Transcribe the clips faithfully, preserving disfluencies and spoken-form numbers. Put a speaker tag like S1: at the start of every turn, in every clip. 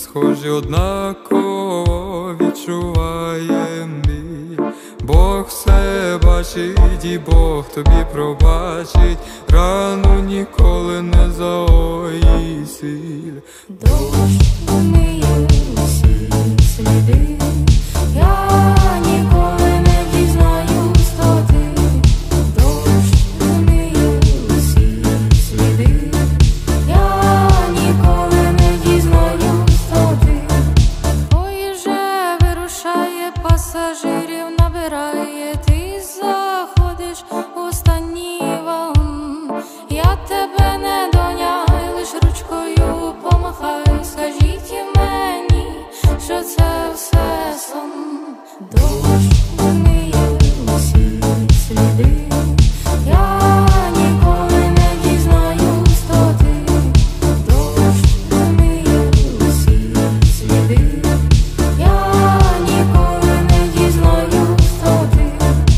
S1: схожі, однаково відчуваєм біль. Бог все бачить і Бог тобі пробачить, рану ніколи не загоїть сіль.
S2: Дощ вмиє усі сліди, я ніколи не дізнаюсь, то ти. Дощ вмиє усі сліди, я ніколи не дізнаюсь, то ти. Ой, вже вирушає, пасажирів набирає, ти заходиш в останній вагон. Я тебе не доняю, лиш ручкою помахай, скажіть мені, що це все сон. Дощ вмиє усі сліди, я ніколи не дізнаюсь, то ти. Дощ вмиє усі сліди, я ніколи не дізнаюсь, то ти.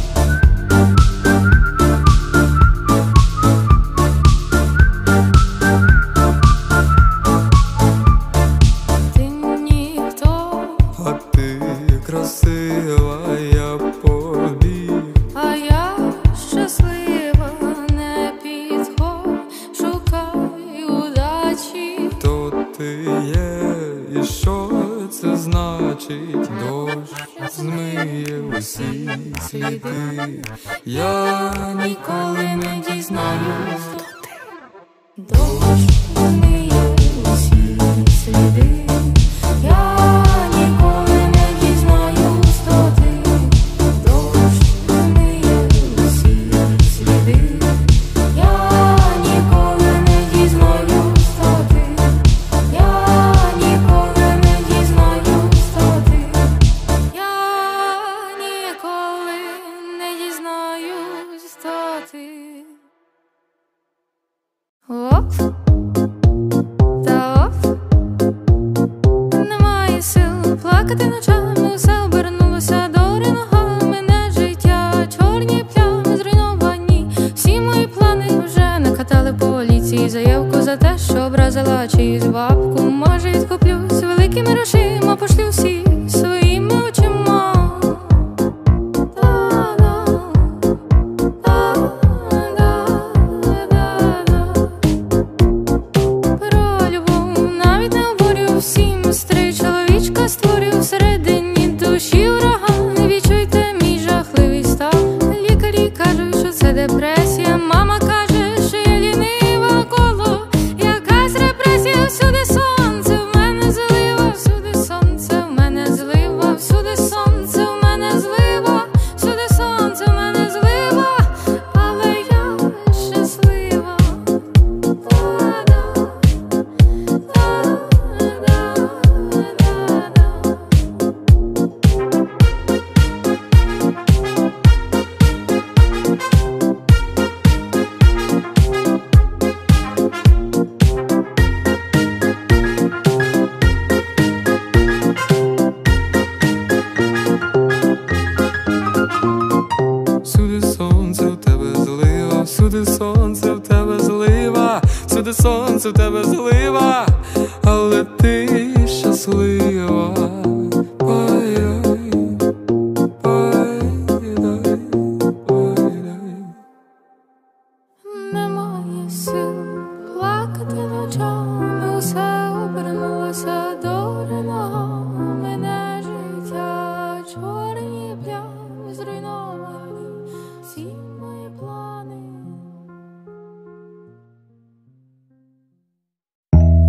S2: Ти ніхто,
S1: А ти красива, я побіг.
S2: а я щаслива, не підходь, шукай удачі.
S1: То ти є, і що це значить? Дощ змиє усі сліди, я ніколи не дізнаюсь, хто ти.
S2: Дощ вмиє усі сліди, я ніколи не дізнаюсь, то ти. Дощ вмиє усі сліди, я ніколи не дізнаюсь, то ти. Я ніколи не дізнаюсь, то ти. Я ніколи не дізнаюсь, то ти. Оп, та оп, немає сил плакати ночами, все обернулося дори ногами. Не життя, чорні плями зруйновані, всі мої плани вже накатали поліції заявку за те, що образила чиюсь бабку. Може, відкуплюсь великими грошима, пошлю всі своїми очима. Та-да, та-да, да-да. Про любов навіть не обурю, всім стрий чоловічка створю, всередині душі ураган. Відчуйте мій жахливий стан. Лікарі кажуть, що це депресія. Мама каже, що я лінива, коло якась репресія. Всюди сонце, в мене злива, всюди сонце, в мене злива, всюди сонце, в мене злива, всюди сонце, в мене злива, але я щаслива. Та-да, та-да, да-да.
S1: Всюди сонце, в тебе злива, всюди сонце, в тебе злива, всюди сонце, в тебе злива, але ти щаслива. Ой-ой, ой-ой, ой-ой.
S2: Немає сил плакати ночами, усе обернулося дори ногами. Не життя, чорні плями зруйновані, всі мої плани.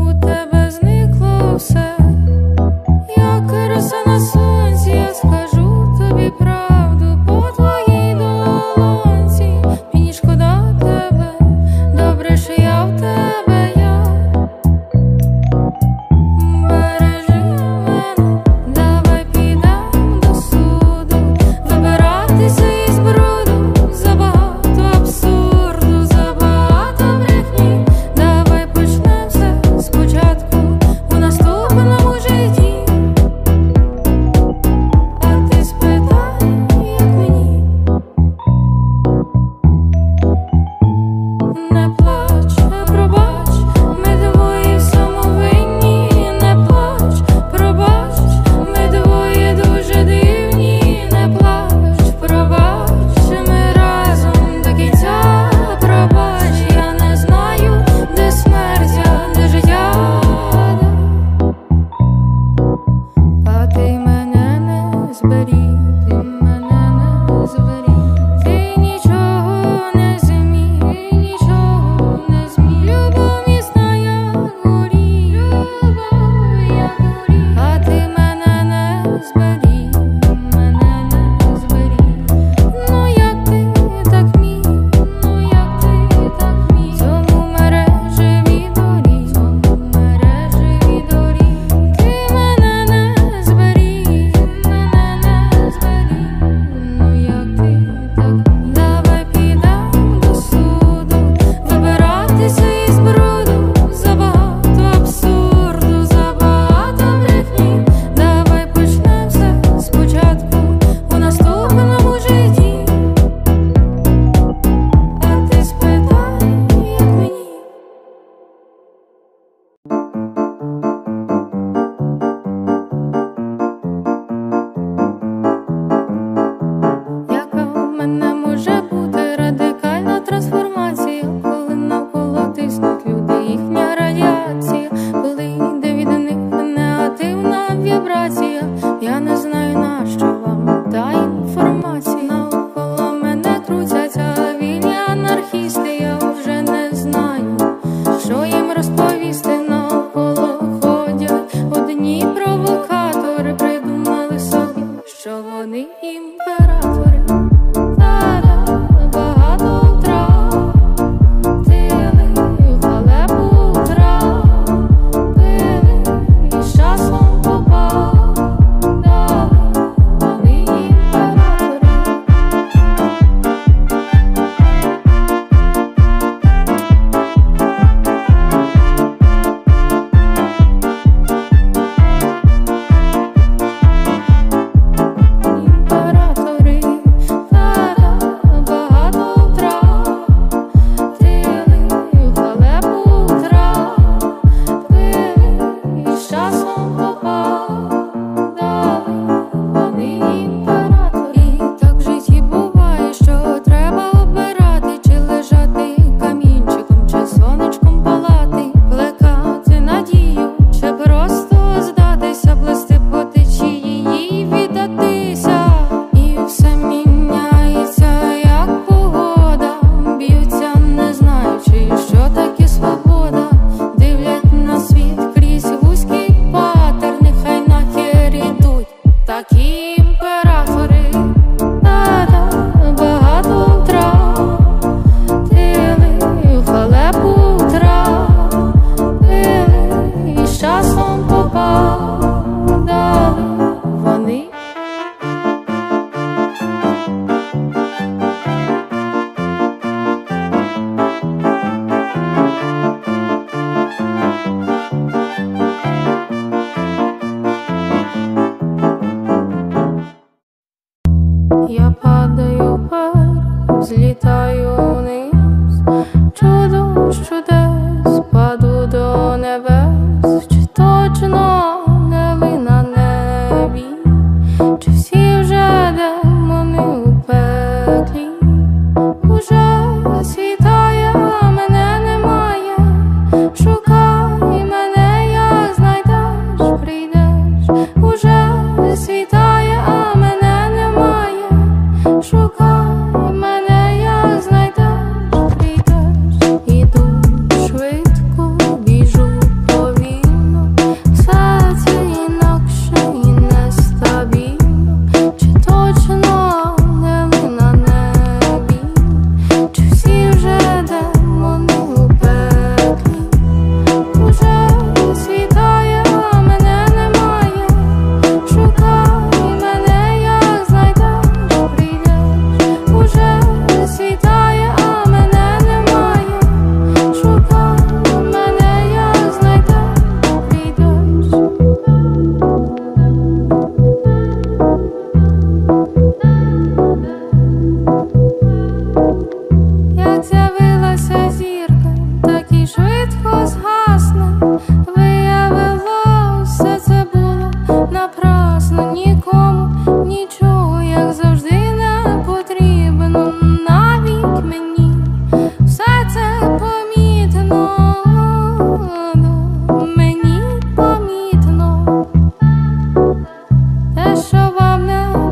S2: Те, що вам не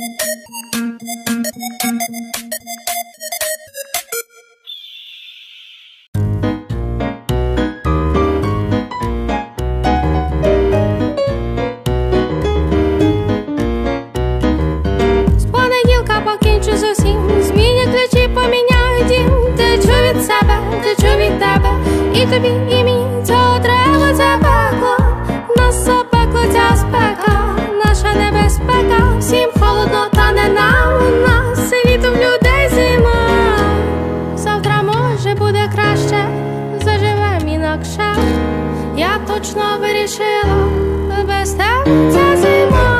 S2: І тобі, і мені цього треба, це пекло. Нас запекло ця спека, наша небезпека. Всім холодно, та не нам, у нас світом людей зима. Завтра, може, буде краще, заживем інакше. Я точно вирішила, без тебе ця зима.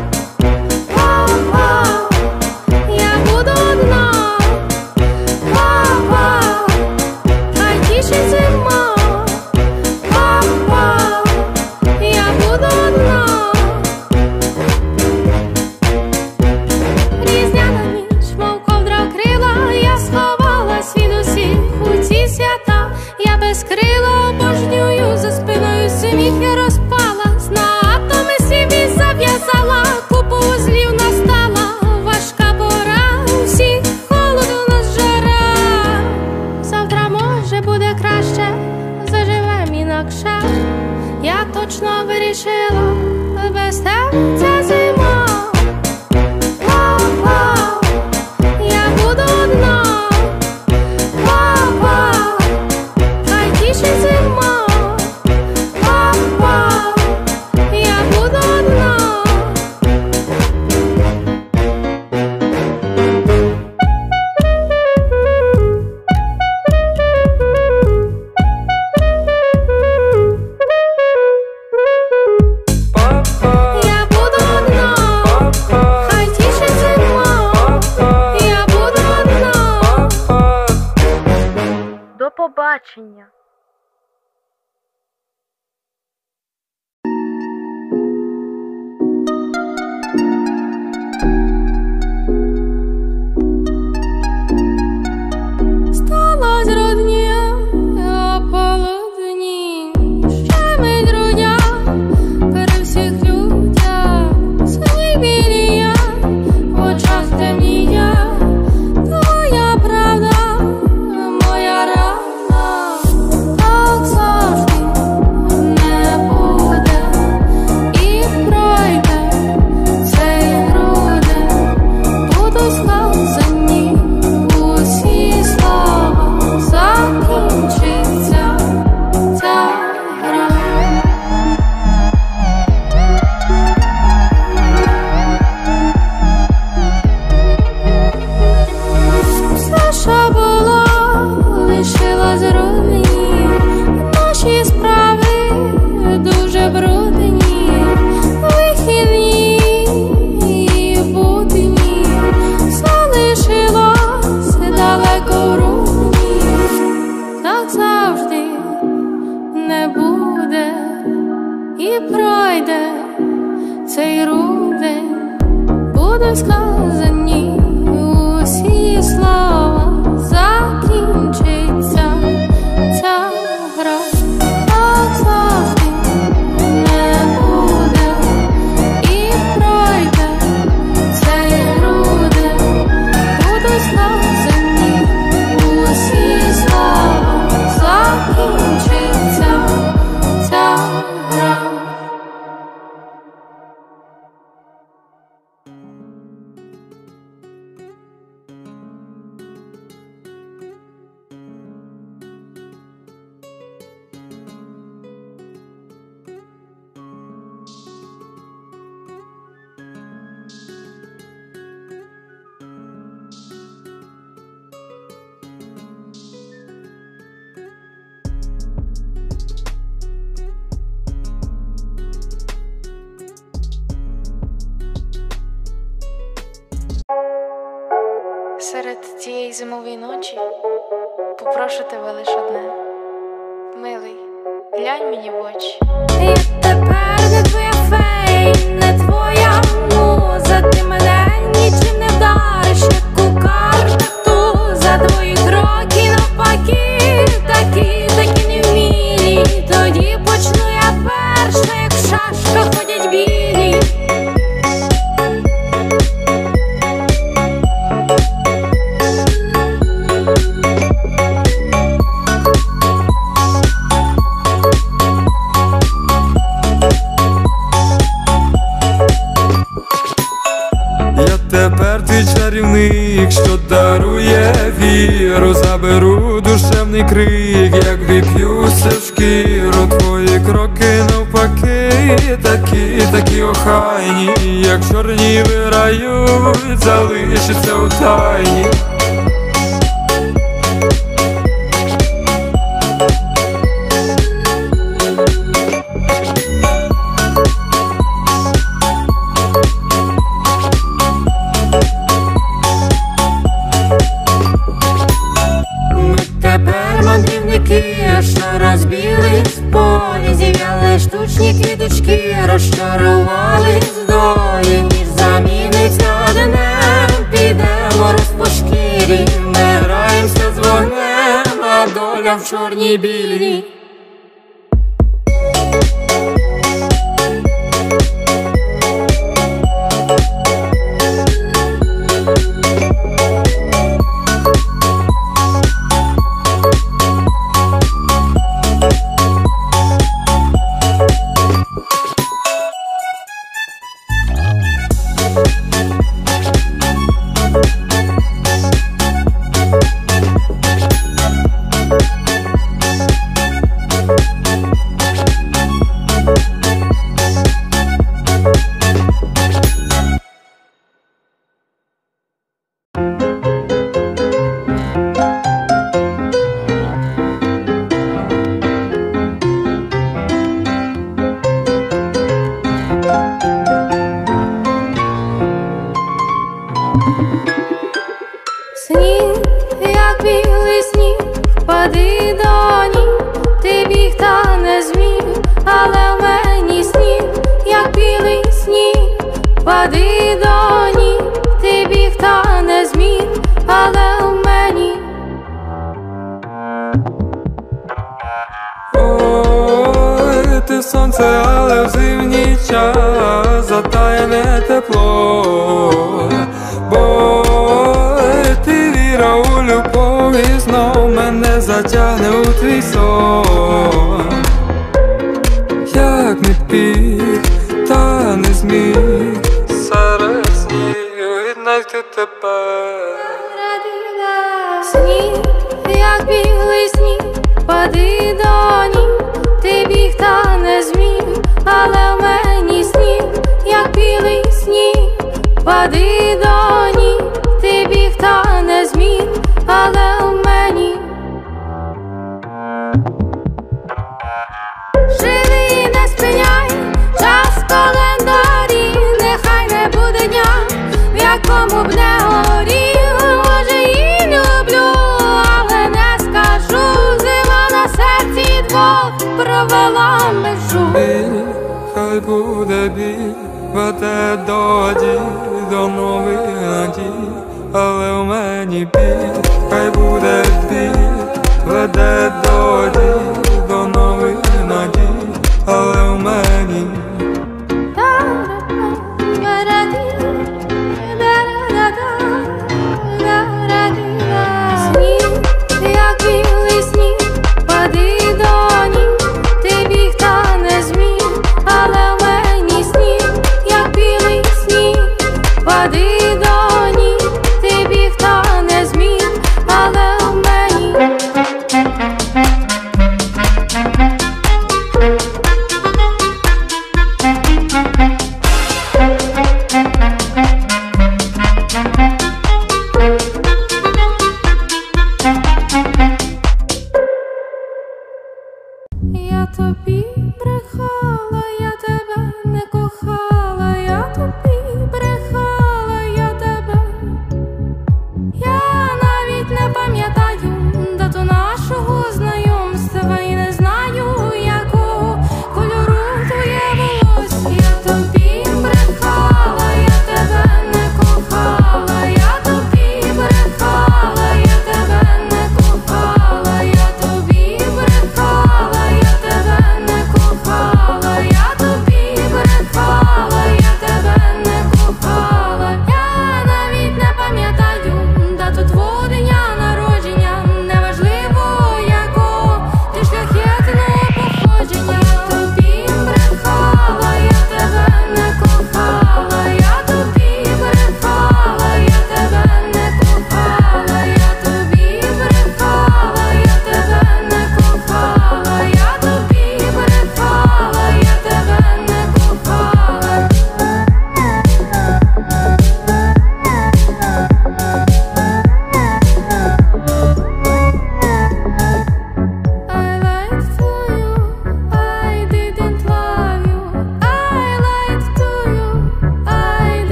S2: Вау-вау, я буду одна. Вау-вау, хай тішить зима. Вау-вау, я буду одна. Різдвяна ніч, мов ковдра вкрила, я сховалась від усіх у ці свята. Я без крила обожнюю, за спиною сміх я розпалась. На атоми собі зав'язала, купу вузлів настала. Важка пора, у всіх холод, у нас жара. Завтра, може, буде краще, заживем інакше. Я точно вирішила, без тебе ця зима. Вау-вау, я буду одна. Вау-вау, хай тішить зима. Вау-вау, я буду одна. Я буду одна. Хай тішить зима. Я буду одна.
S3: До побачення.
S2: Стало зродня, а полудні, ще ми друзя, при всіх людях, синій білія, в очах темнія, твоя правда, моя рана, так завжди не буде і пройде цей грудень, буду сказані усі слова, закінчиться ця гра. Все, що було, лишилось в руїні. Наші справи дуже брудні, вихідні і будні. Залишилось далеко в руїні. Так завжди не буде і пройде цей рудень. Буду сказані усі слова, закінчиться ця гра. Так завжди не буде і пройде цей грудень. Буду сказані усі слова, закінчиться ця гра.
S4: Серед цієї зимової ночі попрошу тебе лиш одне. Милий, глянь мені в очі.
S2: Я тепер не твоя фей, не твоя муза. Ти мене нічим не вдариш, як у картах туза. Твої кроки навпаки, такі, такі невмілі. Тоді почну я перша, як в шашках ходять білі.
S1: тепер твій чарівник, що дарує віру, заберу душевний крик, як вип'юся в шкіру. Твої кроки навпаки, такі, такі охайні, як чорні вирають, залишиться у тайні.
S2: Що розбілись в полі, зів'яли штучні квіточки, розчарували з долі, ніж заміниться днем, підемо роз по шкірі, ми граємося з вогнем, а доля в чорній білій. Сніг, як білий сніг, впади до ніг, ти біг та не зміг, але в мені сніг, як білий сніг, впади до ніг, ти біг та не зміг, але в мені.
S1: Ой, ти сонце, але в зимній час затаяне тепло, бо ти віра у любов і знов мене затягне у твій сон. Як не пів, та не зміг серед снігу віднайти тебе.
S2: Сніг, як білий сніг, впади до ніг, ти біг та не зміг, але в мені сніг, як білий сніг, впади до ніг, ти біг та не зміг, але в мені. Живи, не спиняй, час в календарі, нехай не буде дня, в якому б не горів. Може, її люблю, але не скажу, зима на серці двох провела межу.
S1: Біль, хай буде біль, веде до дій, до нових надій, але в мені біль, хай буде